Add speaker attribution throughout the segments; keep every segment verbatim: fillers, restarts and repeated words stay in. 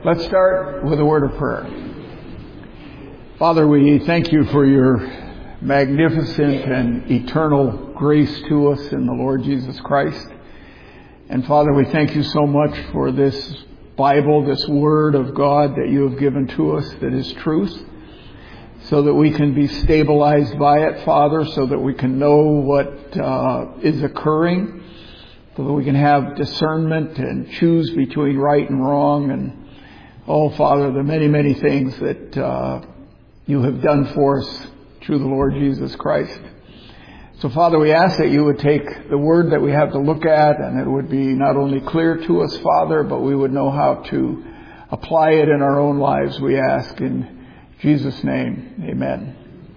Speaker 1: Let's start with a word of prayer. Father, we thank you for your magnificent and eternal grace to us in the Lord Jesus Christ. And Father, we thank you so much for this Bible, this Word of God that you have given to us that is truth, so that we can be stabilized by it, Father, so that we can know what uh, is occurring, so that we can have discernment and choose between right and wrong. And, oh, Father, the many, many things that uh, you have done for us through the Lord Jesus Christ. So, Father, we ask that you would take the word that we have to look at, and it would be not only clear to us, Father, but we would know how to apply it in our own lives, we ask in Jesus' name. Amen.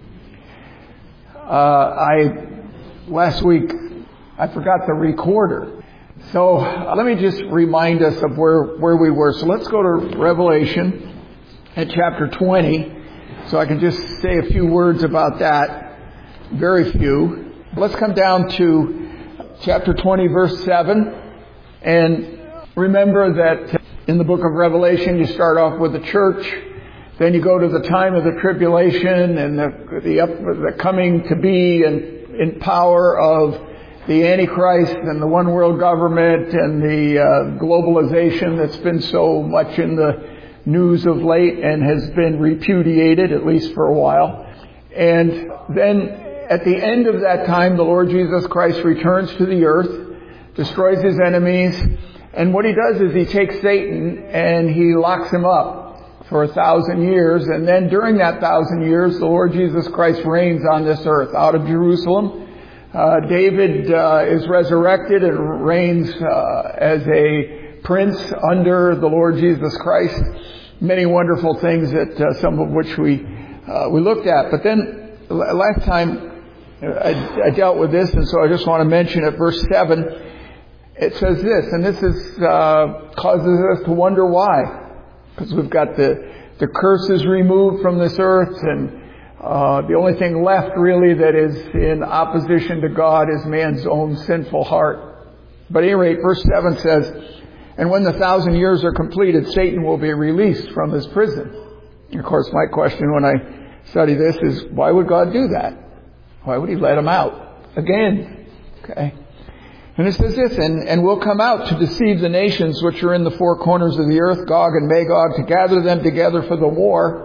Speaker 1: Uh, I, last week, I forgot the recorder. So uh, let me just remind us of where, where we were. So let's go to Revelation at chapter twenty. So I can just say a few words about that. Very few. Let's come down to chapter twenty, verse seven. And remember that in the book of Revelation, you start off with the church. Then you go to the time of the tribulation and the, the, up, the coming to be and in power of the Antichrist and the one world government and the uh, globalization that's been so much in the news of late and has been repudiated, at least for a while. And then at the end of that time, the Lord Jesus Christ returns to the earth, destroys his enemies, and what he does is he takes Satan and he locks him up for a thousand years. And then during that thousand years, the Lord Jesus Christ reigns on this earth out of Jerusalem. Uh, David uh, is resurrected and reigns uh, as a prince under the Lord Jesus Christ. Many wonderful things that uh, some of which we uh, we looked at. But then last time I, I dealt with this, and so I just want to mention it. Verse seven, it says this, and this is uh, causes us to wonder why, because we've got the the curses removed from this earth, and Uh, the only thing left really that is in opposition to God is man's own sinful heart. But at any rate, verse seven says, and when the thousand years are completed, Satan will be released from his prison. And of course, my question when I study this is, why would God do that? Why would he let him out again? Okay. And it says this, and, and will come out to deceive the nations which are in the four corners of the earth, Gog and Magog, to gather them together for the war.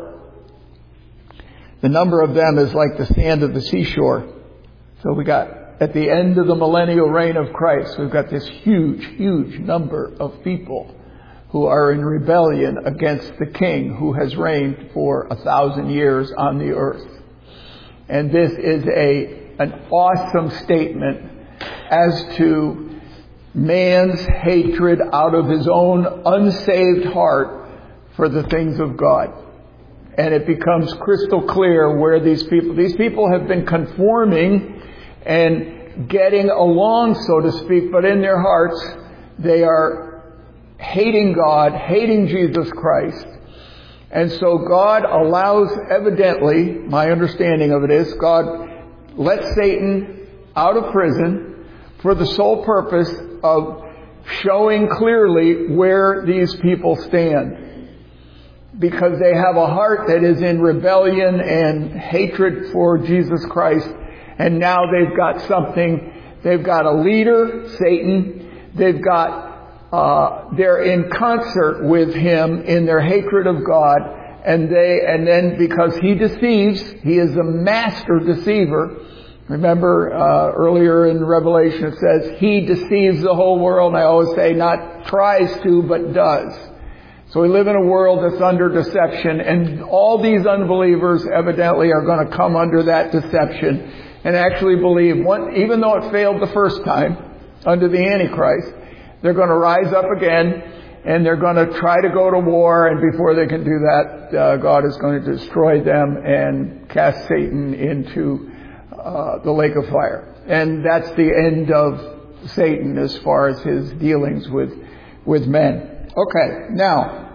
Speaker 1: The number of them is like the sand of the seashore. So we got, at the end of the millennial reign of Christ, we've got this huge, huge number of people who are in rebellion against the King who has reigned for a thousand years on the earth. And this is a an awesome statement as to man's hatred out of his own unsaved heart for the things of God. And it becomes crystal clear where these people, these people have been conforming and getting along, so to speak, but in their hearts, they are hating God, hating Jesus Christ. And so God allows, evidently, my understanding of it is, God lets Satan out of prison for the sole purpose of showing clearly where these people stand. Because they have a heart that is in rebellion and hatred for Jesus Christ. And now they've got something, they've got a leader, Satan. They've got, uh, they're in concert with him in their hatred of God. And they, and then because he deceives, he is a master deceiver. Remember, uh, earlier in Revelation it says, he deceives the whole world. And I always say not tries to, but does. So we live in a world that's under deception, and all these unbelievers evidently are going to come under that deception and actually believe, one, even though it failed the first time under the Antichrist, they're going to rise up again and they're going to try to go to war, and before they can do that, uh, God is going to destroy them and cast Satan into uh, the lake of fire. And that's the end of Satan as far as his dealings with, with men. Okay, now,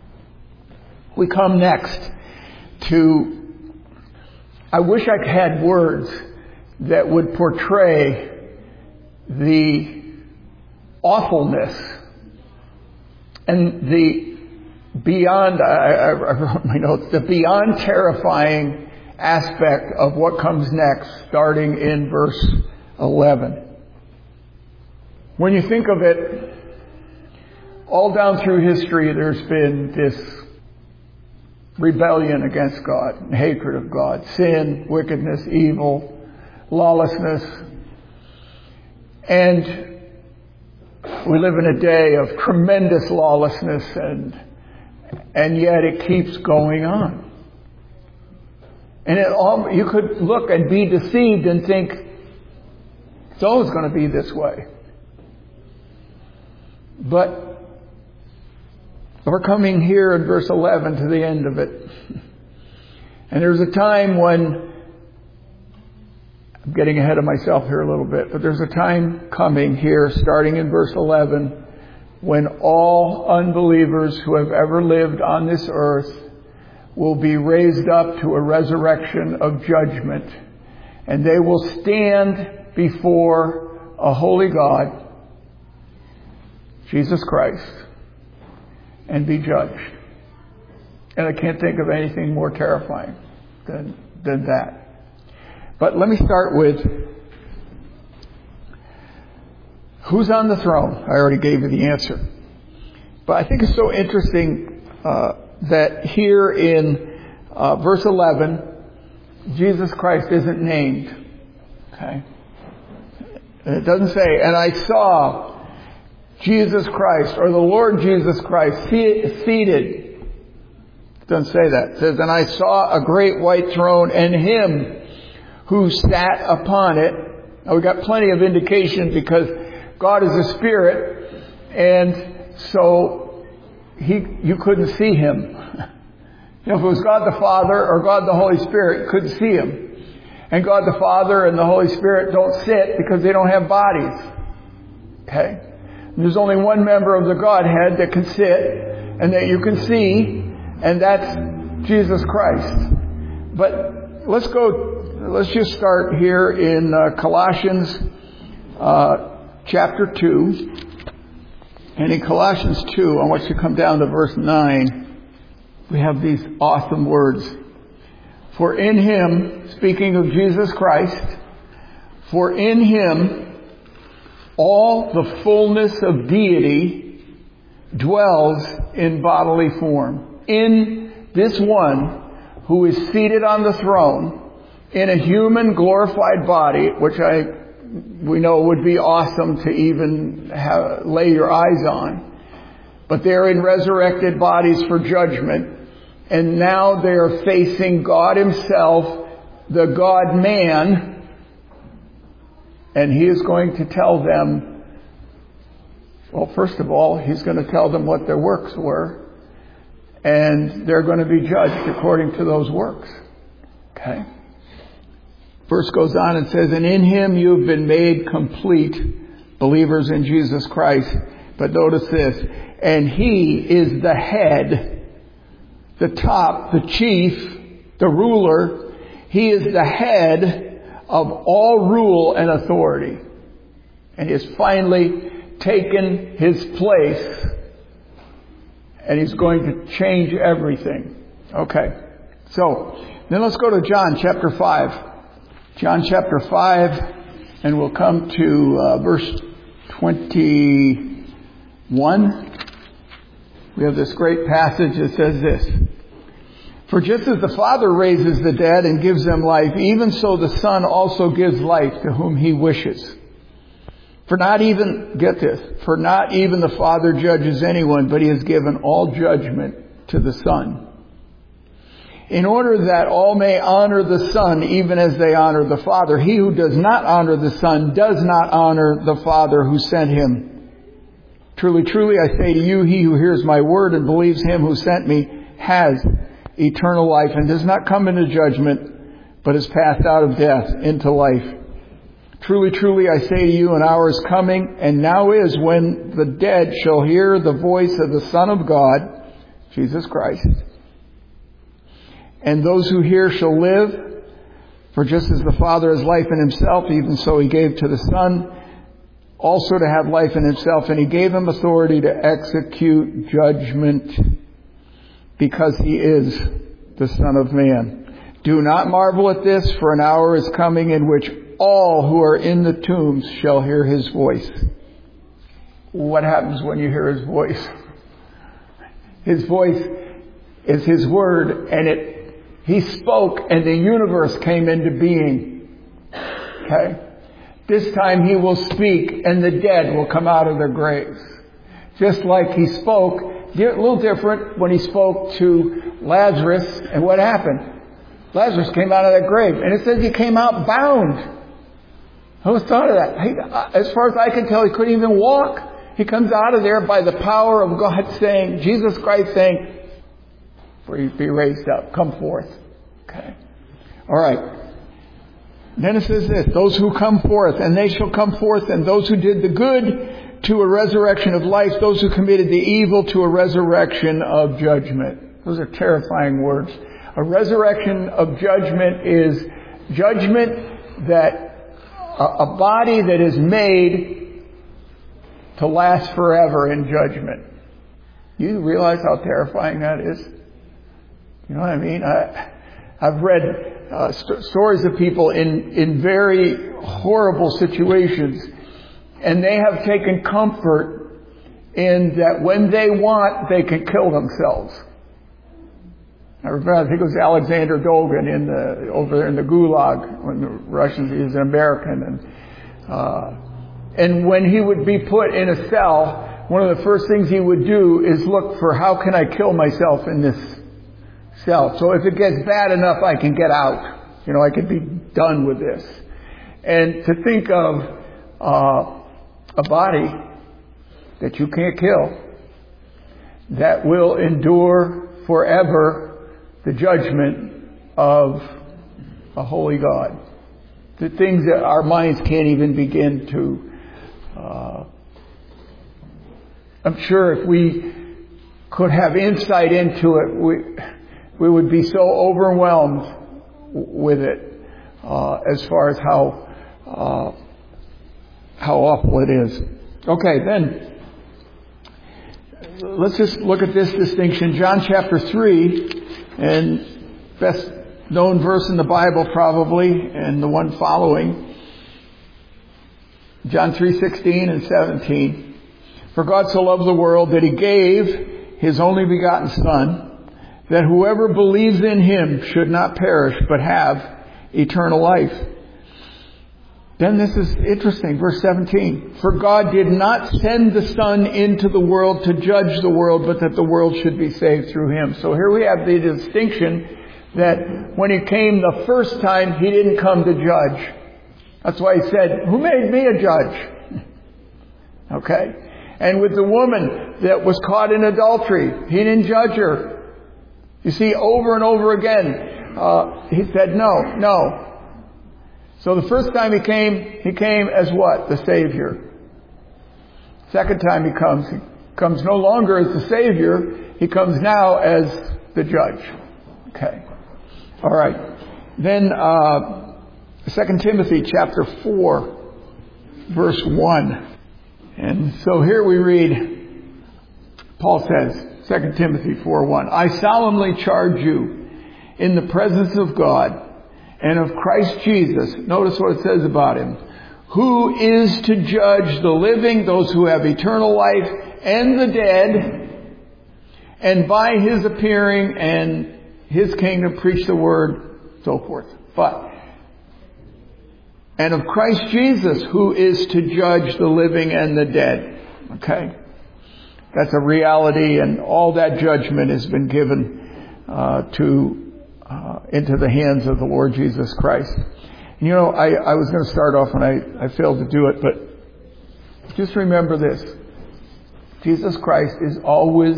Speaker 1: we come next to, I wish I had words that would portray the awfulness and the beyond, I, I wrote my notes, the beyond terrifying aspect of what comes next, starting in verse eleven. When you think of it, all down through history, there's been this rebellion against God, hatred of God, sin, wickedness, evil, lawlessness. And we live in a day of tremendous lawlessness, and and yet it keeps going on. And it all, you could look and be deceived and think, it's always going to be this way. But we're coming here in verse eleven to the end of it. And there's a time when, I'm getting ahead of myself here a little bit, but there's a time coming here, starting in verse eleven, when all unbelievers who have ever lived on this earth will be raised up to a resurrection of judgment. And they will stand before a holy God, Jesus Christ, and be judged. And I can't think of anything more terrifying than, than that. But let me start with who's on the throne. I already gave you the answer. But I think it's so interesting uh, that here in uh, verse eleven, Jesus Christ isn't named. Okay? It doesn't say, and I saw Jesus Christ, or the Lord Jesus Christ, seated. It doesn't say that. It says, and I saw a great white throne, and Him who sat upon it. Now we've got plenty of indication because God is a spirit, and so He, you couldn't see Him. You know, if it was God the Father or God the Holy Spirit, you couldn't see Him. And God the Father and the Holy Spirit don't sit because they don't have bodies. Okay? There's only one member of the Godhead that can sit and that you can see, and that's Jesus Christ. But let's go, let's just start here in uh, Colossians uh, chapter two. And in Colossians two, I want you to come down to verse nine. We have these awesome words. For in Him, speaking of Jesus Christ, for in Him all the fullness of deity dwells in bodily form. In this one who is seated on the throne in a human glorified body, which I we know would be awesome to even have, lay your eyes on. But they're in resurrected bodies for judgment. And now they are facing God Himself, the God-man. And He is going to tell them, well, first of all, He's going to tell them what their works were. And they're going to be judged according to those works. Okay? Verse goes on and says, and in Him you've been made complete, believers in Jesus Christ. But notice this, and He is the head, the top, the chief, the ruler. He is the head of all rule and authority. And He has finally taken His place. And He's going to change everything. Okay. So, then let's go to John chapter five. John chapter five, and we'll come to uh, verse twenty-one. We have this great passage that says this. For just as the Father raises the dead and gives them life, even so the Son also gives life to whom He wishes. For not even, get this, for not even the Father judges anyone, but He has given all judgment to the Son, in order that all may honor the Son even as they honor the Father. He who does not honor the Son does not honor the Father who sent Him. Truly, truly, I say to you, he who hears my word and believes Him who sent me has eternal life and does not come into judgment, but is passed out of death into life. Truly, truly, I say to you, an hour is coming, and now is, when the dead shall hear the voice of the Son of God, Jesus Christ. And those who hear shall live. For just as the Father has life in Himself, even so He gave to the Son also to have life in Himself. And He gave Him authority to execute judgment because he is the Son of Man. Do not marvel at this, for an hour is coming in which all who are in the tombs shall hear his voice. What happens when you hear his voice? His voice is his word, and it he spoke and the universe came into being. Okay? This time he will speak and the dead will come out of their graves. Just like he spoke, a little different when he spoke to Lazarus, and what happened? Lazarus came out of that grave, and it says he came out bound. Who thought of that? He, as far as I can tell, he couldn't even walk. He comes out of there by the power of God saying, Jesus Christ saying, for you to be raised up, come forth. Okay. All right. Then it says this, those who come forth, and they shall come forth, and those who did the good to a resurrection of life, those who committed the evil to a resurrection of judgment. Those are terrifying words. A resurrection of judgment is judgment that a, a body that is made to last forever in judgment. You realize how terrifying that is? You know what I mean? I, I've read uh, st- stories of people in, in very horrible situations, and they have taken comfort in that when they want, they can kill themselves. I remember, I think it was Alexander Dogin in the, over there in the Gulag, when the Russians, he was an American, and, uh, and when he would be put in a cell, one of the first things he would do is look for how can I kill myself in this cell. So if it gets bad enough, I can get out. You know, I can be done with this. And to think of uh, a body that you can't kill, that will endure forever the judgment of a holy God. The things that our minds can't even begin to. Uh, I'm sure if we could have insight into it, we, we would be so overwhelmed with it uh, as far as how uh, how awful it is. Okay, then let's just look at this distinction. John chapter three, and best known verse in the Bible probably, and the one following, John three sixteen and seventeen. For God so loved the world that He gave His only begotten Son, that whoever believes in Him should not perish, but have eternal life. Then this is interesting, verse seventeen. For God did not send the Son into the world to judge the world, but that the world should be saved through Him. So here we have the distinction that when He came the first time, He didn't come to judge. That's why He said, who made me a judge? Okay? And with the woman that was caught in adultery, He didn't judge her. You see, over and over again, uh, He said, no, no. So the first time He came, He came as what? The Savior. Second time He comes, He comes no longer as the Savior. He comes now as the Judge. Okay. All right. Then, uh, Second Timothy chapter four, verse one. And so here we read, Paul says, Second Timothy four one, I solemnly charge you in the presence of God and of Christ Jesus. Notice what it says about Him. Who is to judge the living, those who have eternal life, and the dead, and by His appearing and His kingdom preach the word, so forth. But, and of Christ Jesus, who is to judge the living and the dead. Okay? That's a reality, and all that judgment has been given uh, to Uh, into the hands of the Lord Jesus Christ. And you know, I, I was going to start off and I, I failed to do it, but just remember this. Jesus Christ is always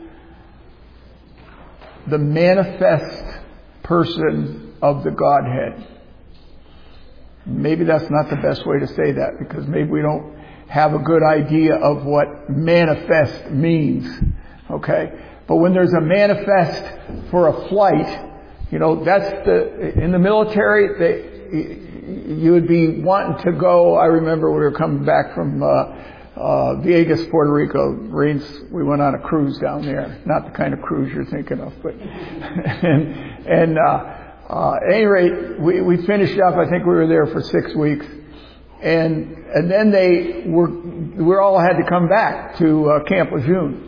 Speaker 1: the manifest person of the Godhead. Maybe that's not the best way to say that, because maybe we don't have a good idea of what manifest means. Okay? But when there's a manifest for a flight, you know, that's the, in the military, they, you would be wanting to go. I remember we were coming back from, uh, uh, Vieques, Puerto Rico. Rains, we went on a cruise down there. Not the kind of cruise you're thinking of, but, and, and, uh, uh, at any rate, we, we finished up, I think we were there for six weeks. And, and then they were, we all had to come back to, uh, Camp Lejeune.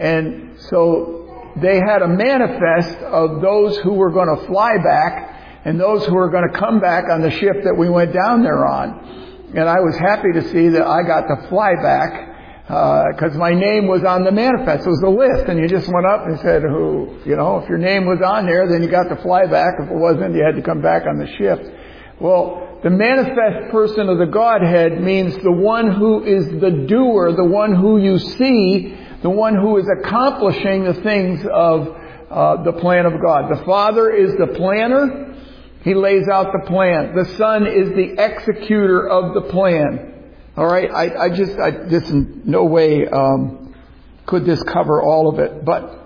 Speaker 1: And so they had a manifest of those who were going to fly back and those who were going to come back on the ship that we went down there on. And I was happy to see that I got to fly back, because uh, my name was on the manifest. It was a list, and you just went up and said, who, you know, if your name was on there, then you got to fly back. If it wasn't, you had to come back on the ship. Well, the manifest person of the Godhead means the one who is the doer, the one who you see, the one who is accomplishing the things of uh, the plan of God. The Father is the planner. He lays out the plan. The Son is the executor of the plan. All right? I, I just, I, this in no way um, could this cover all of it. But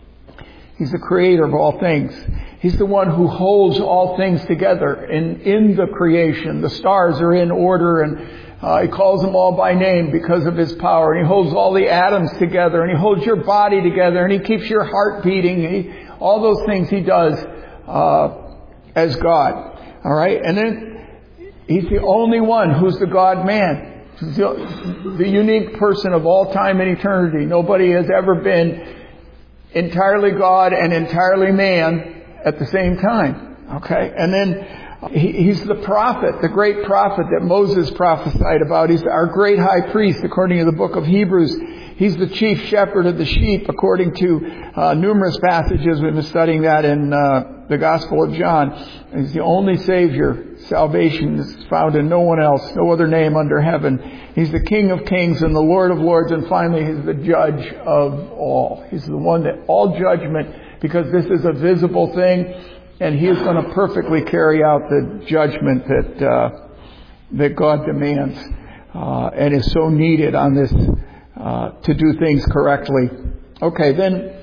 Speaker 1: He's the creator of all things. He's the one who holds all things together in, in the creation. The stars are in order, and uh, He calls them all by name because of His power. And He holds all the atoms together, and He holds your body together, and He keeps your heart beating. He, all those things He does uh, as God. All right? And then He's the only one who's the God-man. He's the, the unique person of all time and eternity. Nobody has ever been entirely God and entirely man at the same time. Okay? And then he, He's the prophet, the great prophet that Moses prophesied about. He's our great high priest according to the book of Hebrews. He's the chief shepherd of the sheep according to uh, numerous passages. We've been studying that in uh, the Gospel of John. He's the only Savior. Salvation is found in no one else, no other name under heaven. He's the King of kings and the Lord of lords, and finally He's the judge of all. He's the one that all judgment, because this is a visible thing, and He is going to perfectly carry out the judgment that uh, that God demands uh, and is so needed on this uh, to do things correctly. Okay, then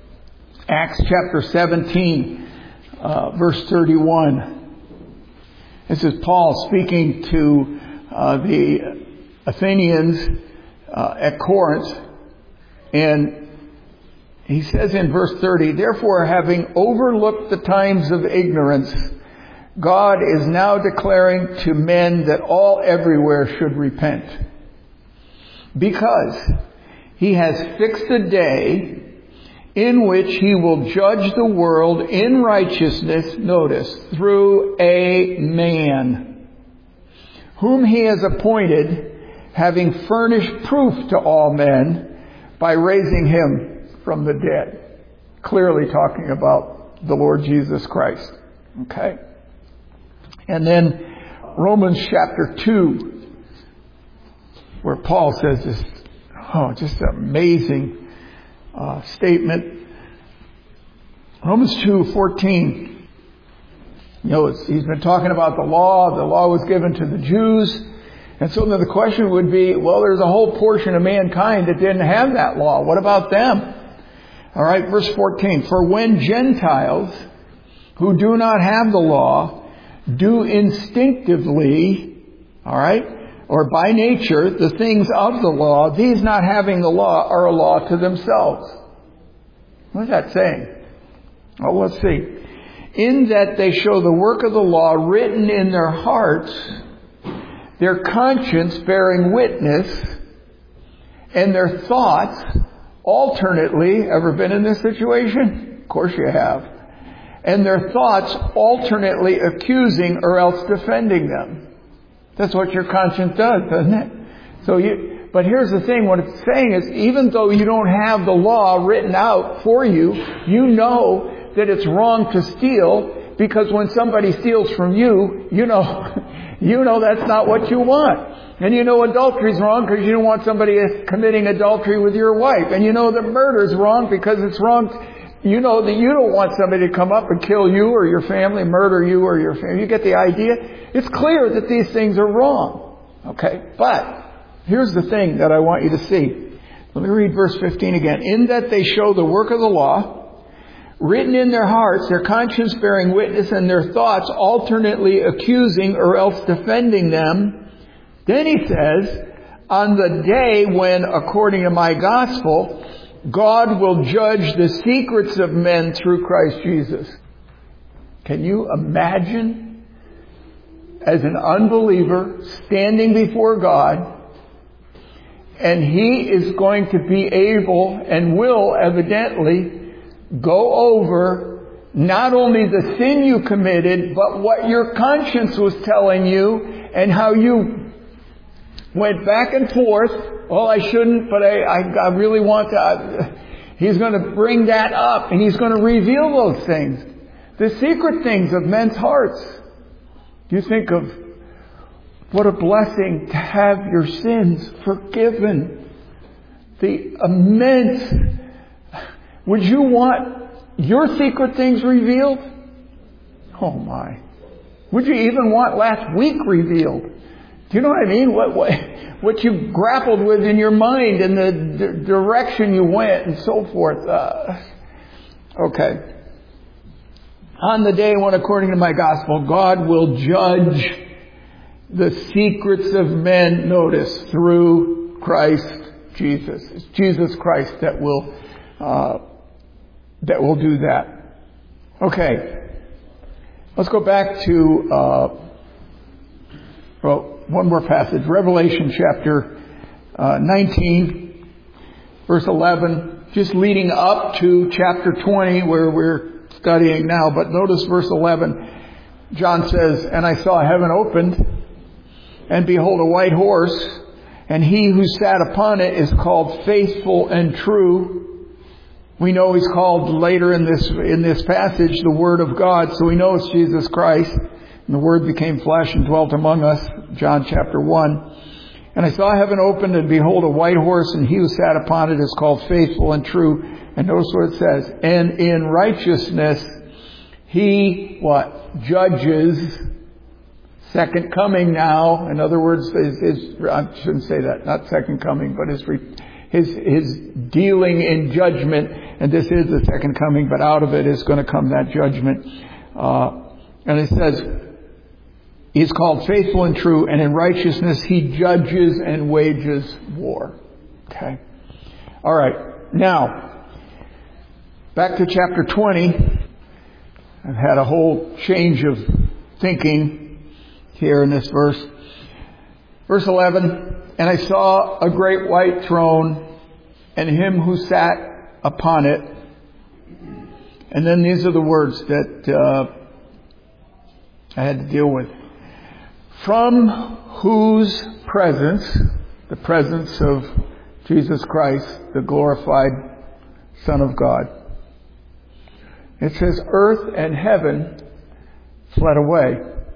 Speaker 1: Acts chapter seventeen, uh, verse thirty-one. This is Paul speaking to uh, the Athenians uh, at Corinth, and he says in verse thirty, "Therefore, having overlooked the times of ignorance, God is now declaring to men that all everywhere should repent, because He has fixed a day in which He will judge the world in righteousness," notice, "through a man, whom He has appointed, having furnished proof to all men by raising Him from the dead." Clearly talking about the Lord Jesus Christ. Okay? And then Romans chapter two, where Paul says this, oh, just an amazing Uh, statement. Romans two fourteen. You know, it's, he's been talking about the law. The law was given to the Jews. And so then the question would be, well, there's a whole portion of mankind that didn't have that law. What about them? All right, verse fourteen. "For when Gentiles who do not have the law do instinctively," all right, "or by nature, the things of the law, these not having the law are a law to themselves." What is that saying? Well, let's see. "In that they show the work of the law written in their hearts, their conscience bearing witness, and their thoughts alternately," ever been in this situation? Of course you have. "And their thoughts alternately accusing or else defending them." That's what your conscience does, doesn't it? So you, but here's the thing, what it's saying is, even though you don't have the law written out for you, you know that it's wrong to steal, because when somebody steals from you, you know, you know that's not what you want. And you know adultery is wrong because you don't want somebody committing adultery with your wife. And you know that murder is wrong because it's wrong. You know that you don't want somebody to come up and kill you or your family, murder you or your family. You get the idea? It's clear that these things are wrong. Okay? But here's the thing that I want you to see. Let me read verse fifteen again. "In that they show the work of the law, written in their hearts, their conscience bearing witness, and their thoughts alternately accusing or else defending them." Then he says, on the day when, according to my gospel, God will judge the secrets of men through Christ Jesus. Can you imagine, as an unbeliever, standing before God, and He is going to be able and will evidently go over not only the sin you committed, but what your conscience was telling you and how you went back and forth. Well, I shouldn't, but I, I, I really want to. Uh, he's going to bring that up, and He's going to reveal those things. The secret things of men's hearts. You think of what a blessing to have your sins forgiven. The immense... Would you want your secret things revealed? Oh my. Would you even want last week revealed? Do you know what I mean? What, what, what you grappled with in your mind and the d- direction you went and so forth. Uh, okay. On the day when, according to my gospel, God will judge the secrets of men, notice, through Christ Jesus. It's Jesus Christ that will, uh, that will do that. Okay. Let's go back to, uh, well, one more passage. Revelation chapter uh, nineteen, verse eleven, just leading up to chapter twenty where we're studying now. But notice verse eleven. John says, "And I saw heaven opened, and behold a white horse, and he who sat upon it is called Faithful and True." We know he's called later in this in this passage the Word of God, so we know it's Jesus Christ. And the Word became flesh and dwelt among us, John chapter one. "And I saw heaven opened, and behold a white horse, and he who sat upon it is called Faithful and True." And notice what it says. "And in righteousness he," what? "Judges." Second coming now. In other words, his, his, I shouldn't say that, not second coming, but his, his, his dealing in judgment. And this is the second coming, but out of it is going to come that judgment. Uh, and it says, he's called Faithful and True, and in righteousness he judges and wages war. Okay. All right. Now, back to chapter twenty. I've had a whole change of thinking here in this verse. Verse eleven, "And I saw a great white throne, and him who sat upon it." And then these are the words that uh, I had to deal with. "From whose presence," the presence of Jesus Christ, the glorified Son of God. It says, "Earth and heaven fled away,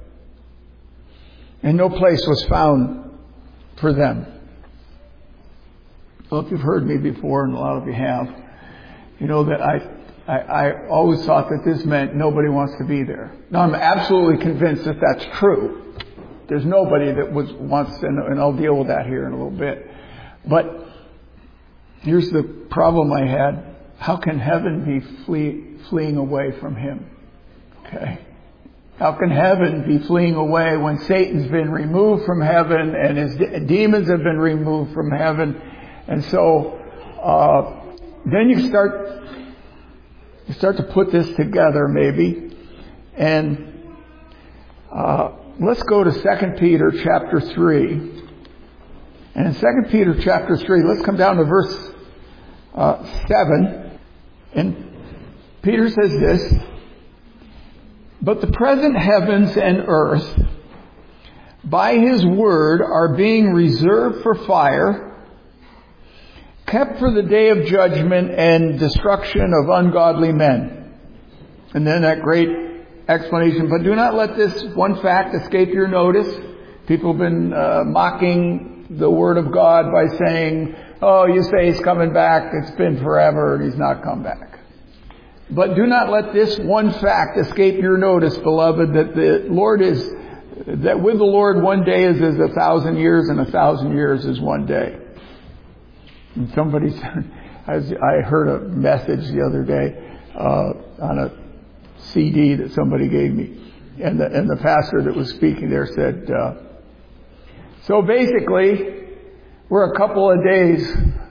Speaker 1: and no place was found for them." Well, if you've heard me before, and a lot of you have, you know that I, I, I always thought that this meant nobody wants to be there. Now, I'm absolutely convinced that that's true. There's nobody that was wants, and, and I'll deal with that here in a little bit. But here's the problem I had. How can heaven be flee, fleeing away from Him? Okay. How can heaven be fleeing away when Satan's been removed from heaven and his de- demons have been removed from heaven? And so, uh, then you start, you start to put this together maybe. And, uh, let's go to Second Peter chapter three. And in Second Peter chapter three, let's come down to verse, uh, seven. And Peter says this, "But the present heavens and earth, by His word, are being reserved for fire, kept for the day of judgment and destruction of ungodly men." And then that great explanation, "But do not let this one fact escape your notice." People have been uh, mocking the Word of God by saying, "Oh, you say He's coming back. It's been forever and He's not come back." But do not let this one fact escape your notice, beloved, that the Lord is, that with the Lord one day is as a thousand years, and a thousand years is one day. And somebody, I heard a message the other day uh, on a C D that somebody gave me, and the, and the pastor that was speaking there said, uh, so basically, We're a couple of days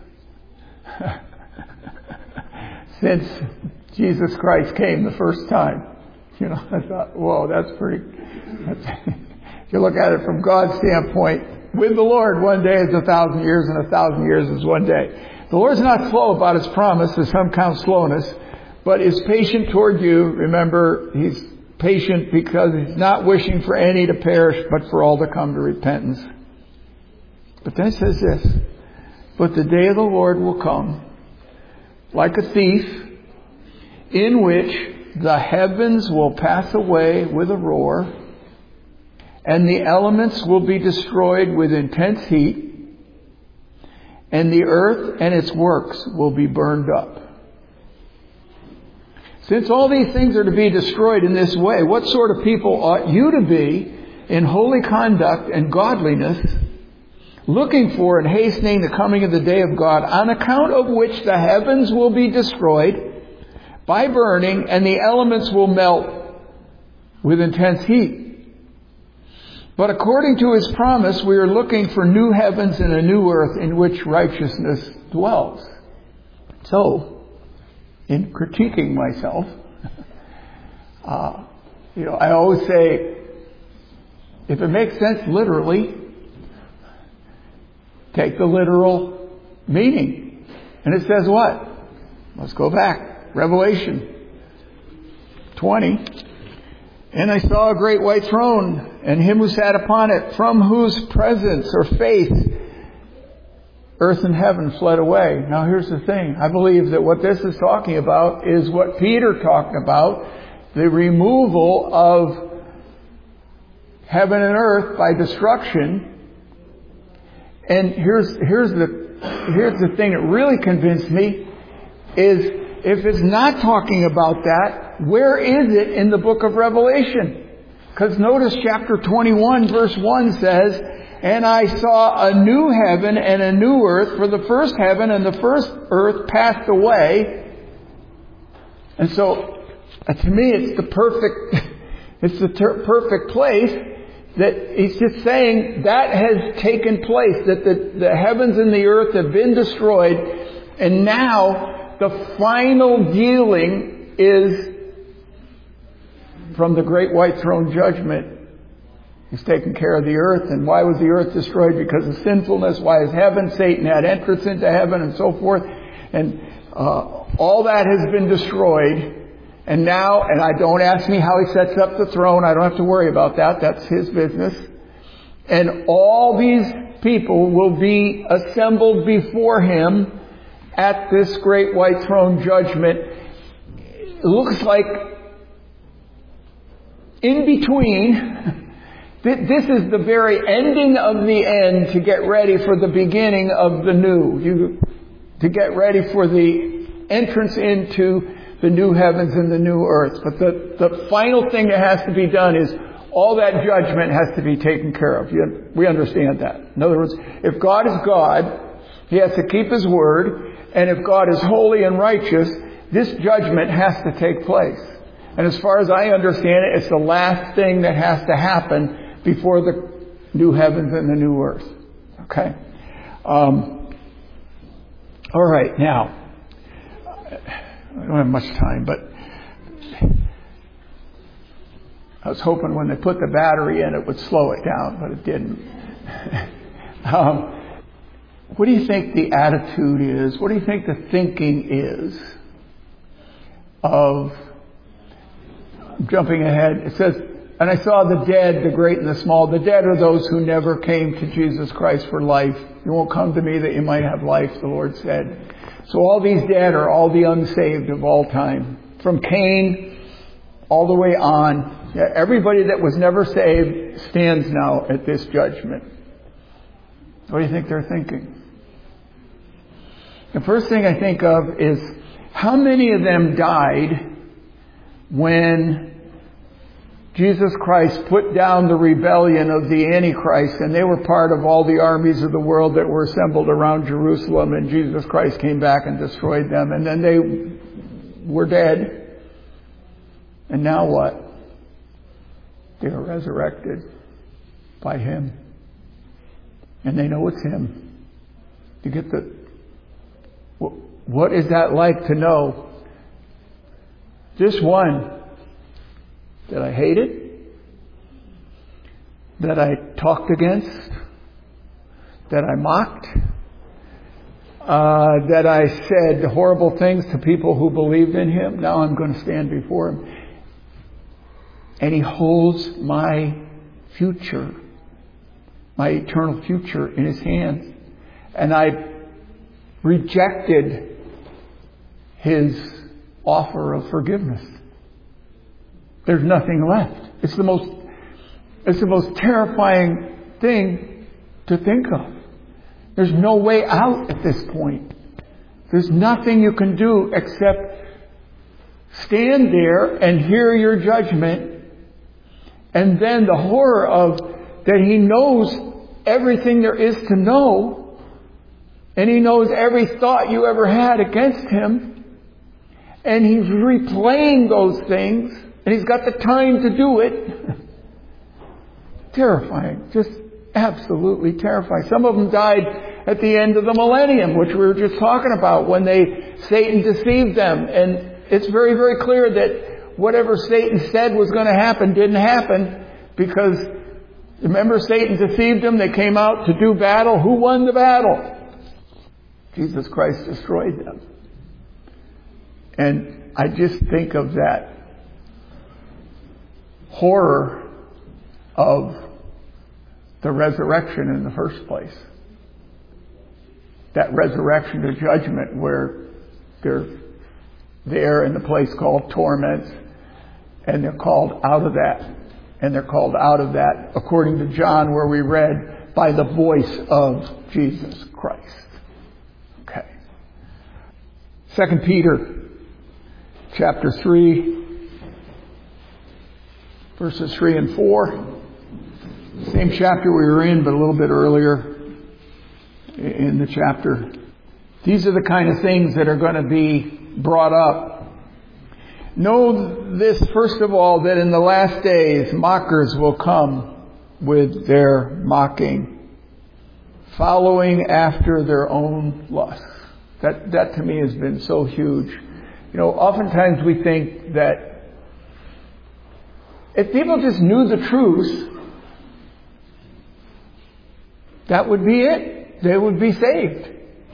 Speaker 1: since Jesus Christ came the first time. You know, I thought, whoa, that's pretty... That's, if you look at it from God's standpoint, with the Lord, one day is a thousand years, and a thousand years is one day. The Lord's not slow about His promise, as some count slowness, but is patient toward you. Remember, He's patient because He's not wishing for any to perish, but for all to come to repentance. But then it says this, but the day of the Lord will come like a thief, in which the heavens will pass away with a roar, and the elements will be destroyed with intense heat, and the earth and its works will be burned up. Since all these things are to be destroyed in this way, what sort of people ought you to be in holy conduct and godliness, looking for and hastening the coming of the day of God, on account of which the heavens will be destroyed by burning, and the elements will melt with intense heat? But according to His promise, we are looking for new heavens and a new earth in which righteousness dwells. So, in critiquing myself, uh, you know, I always say, if it makes sense literally, take the literal meaning. And it says what? Let's go back. Revelation twenty. And I saw a great white throne, and Him who sat upon it, from whose presence or face earth and heaven fled away. Now here's the thing. I believe that what this is talking about is what Peter talked about, the removal of heaven and earth by destruction. And here's here's the here's the thing that really convinced me is, if it's not talking about that, where is it in the book of Revelation? Because notice chapter twenty-one verse one says, and I saw a new heaven and a new earth, for the first heaven and the first earth passed away. And so, uh, to me, it's the perfect, it's the ter- perfect place that he's just saying that has taken place, that the, the heavens and the earth have been destroyed, and now the final dealing is from the great white throne judgment. He's taken care of the earth. And why was the earth destroyed? Because of sinfulness. Why is heaven? Satan had entrance into heaven and so forth. And uh, all that has been destroyed. And now, and I don't ask me how He sets up the throne. I don't have to worry about that. That's His business. And all these people will be assembled before Him at this great white throne judgment. It looks like in between, this is the very ending of the end to get ready for the beginning of the new. You, to get ready for the entrance into the new heavens and the new earth. But the, the final thing that has to be done is all that judgment has to be taken care of. You, we understand that. In other words, if God is God, He has to keep His word. And if God is holy and righteous, this judgment has to take place. And as far as I understand it, it's the last thing that has to happen before the new heavens and the new earth. Okay? Um, all right, now, I don't have much time, but I was hoping when they put the battery in it would slow it down, but it didn't. um, what do you think the attitude is? What do you think the thinking is of, jumping ahead, it says, and I saw the dead, the great and the small. The dead are those who never came to Jesus Christ for life. You won't come to me that you might have life, the Lord said. So all these dead are all the unsaved of all time. From Cain all the way on. Everybody that was never saved stands now at this judgment. What do you think they're thinking? The first thing I think of is, how many of them died when Jesus Christ put down the rebellion of the Antichrist, and they were part of all the armies of the world that were assembled around Jerusalem, and Jesus Christ came back and destroyed them, and then they were dead. And now what? They are resurrected by Him. And they know it's Him. You get the, what is that like to know this one that I hated, that I talked against, that I mocked, uh, that I said horrible things to people who believed in him. Now I'm going to stand before him. And he holds my future, my eternal future in his hands. And I rejected his offer of forgiveness. There's nothing left. It's the most, it's the most terrifying thing to think of. There's no way out at this point. There's nothing you can do except stand there and hear your judgment. And then the horror of that he knows everything there is to know. And he knows every thought you ever had against him. And he's replaying those things. And he's got the time to do it. Terrifying. Just absolutely terrifying. Some of them died at the end of the millennium, which we were just talking about, when they Satan deceived them. And it's very, very clear that whatever Satan said was going to happen didn't happen, because remember, Satan deceived them. They came out to do battle. Who won the battle? Jesus Christ destroyed them. And I just think of that horror of the resurrection in the first place. That resurrection to judgment where they're there in the place called torments, and they're called out of that. And they're called out of that, according to John, where we read, by the voice of Jesus Christ. Okay. Second Peter chapter three, verses three and four. Same chapter we were in, but a little bit earlier in the chapter. These are the kind of things that are going to be brought up. Know this, first of all, that in the last days mockers will come with their mocking, following after their own lusts. That, that to me has been so huge. You know, oftentimes we think that if people just knew the truth, that would be it. They would be saved.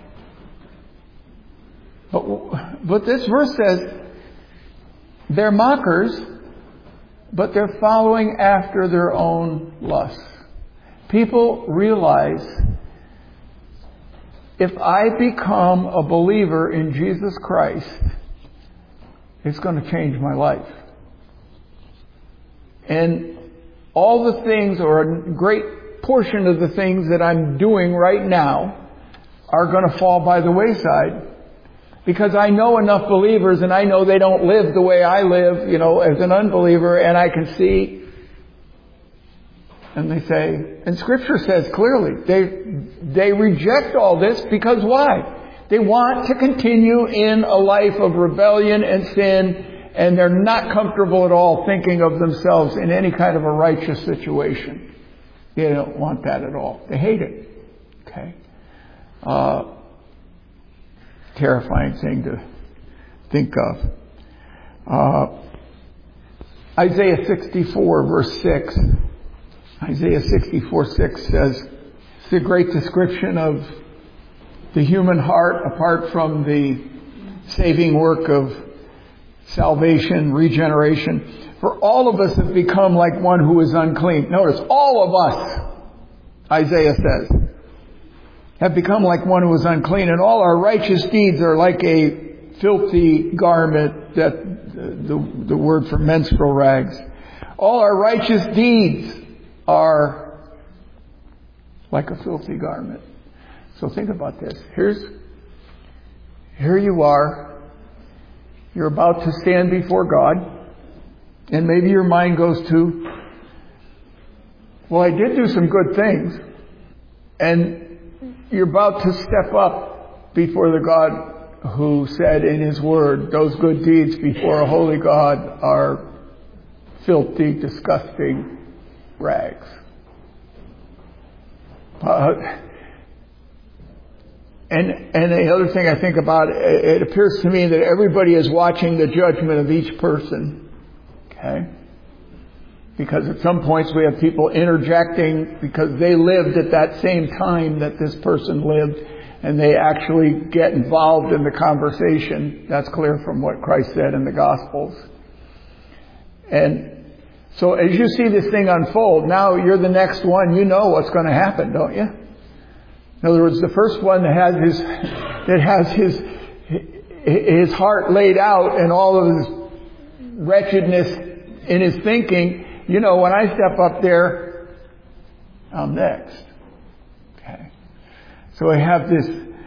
Speaker 1: But, but this verse says, they're mockers, but they're following after their own lusts. People realize, if I become a believer in Jesus Christ, it's going to change my life. And all the things, or a great portion of the things that I'm doing right now, are going to fall by the wayside. Because I know enough believers, and I know they don't live the way I live, you know, as an unbeliever, and I can see. And they say, and Scripture says clearly, they they reject all this because why? They want to continue in a life of rebellion and sin, and they're not comfortable at all thinking of themselves in any kind of a righteous situation. They don't want that at all. They hate it. Okay? Uh, terrifying thing to think of. Uh, Isaiah sixty-four verse six. Isaiah sixty-four six says, it's a great description of the human heart apart from the saving work of salvation, regeneration. For all of us have become like one who is unclean. Notice, all of us, Isaiah says, have become like one who is unclean, and all our righteous deeds are like a filthy garment, that the, the word for menstrual rags. All our righteous deeds are like a filthy garment. So think about this. Here's, here you are. You're about to stand before God, and maybe your mind goes to, well, I did do some good things, and you're about to step up before the God who said in His Word, those good deeds before a holy God are filthy, disgusting rags. Uh, And, and the other thing I think about, it appears to me that everybody is watching the judgment of each person. Okay? Because at some points we have people interjecting because they lived at that same time that this person lived, and they actually get involved in the conversation. That's clear from what Christ said in the Gospels. And so as you see this thing unfold, now you're the next one. You know what's going to happen, don't you? In other words, the first one that has his, that has his, his heart laid out and all of his wretchedness in his thinking, you know, when I step up there, I'm next. Okay. So I have this,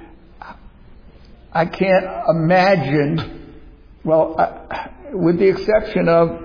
Speaker 1: I can't imagine, well, I, with the exception of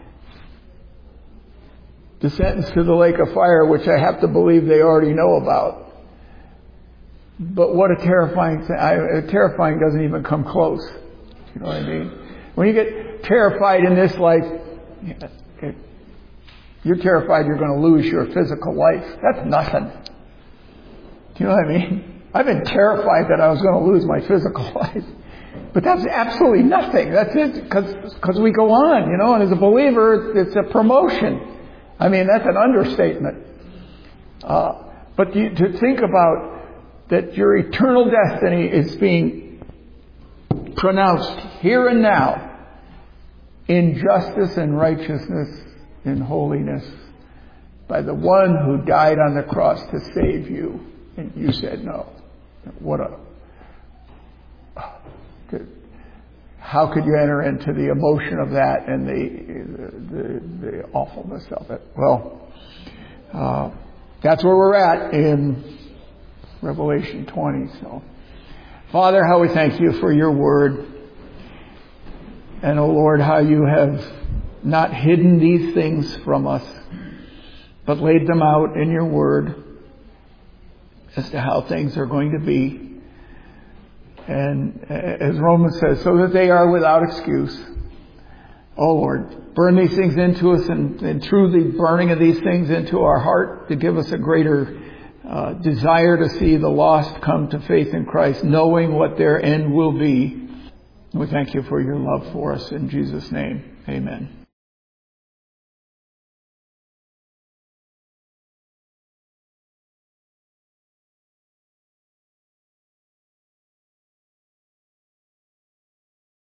Speaker 1: the sentence to the lake of fire, which I have to believe they already know about. But what a terrifying thing. I, terrifying doesn't even come close. You know what I mean? When you get terrified in this life, it, you're terrified you're going to lose your physical life. That's nothing. Do you know what I mean? I've been terrified that I was going to lose my physical life. But that's absolutely nothing. That's it, because we go on, you know, and as a believer, it's a promotion. I mean, that's an understatement. Uh, but you, to think about that your eternal destiny is being pronounced here and now in justice and righteousness, in holiness, by the one who died on the cross to save you. And you said no. What a... How could you enter into the emotion of that and the the, the awfulness of it? Well, uh, that's where we're at in Revelation twenty. So, Father, how we thank you for your word. And, oh Lord, how you have not hidden these things from us, but laid them out in your word as to how things are going to be. And as Romans says, so that they are without excuse. Oh Lord, burn these things into us, and, and through the burning of these things into our heart, to give us a greater uh, desire to see the lost come to faith in Christ, knowing what their end will be. We thank you for your love for us. In Jesus' name, amen.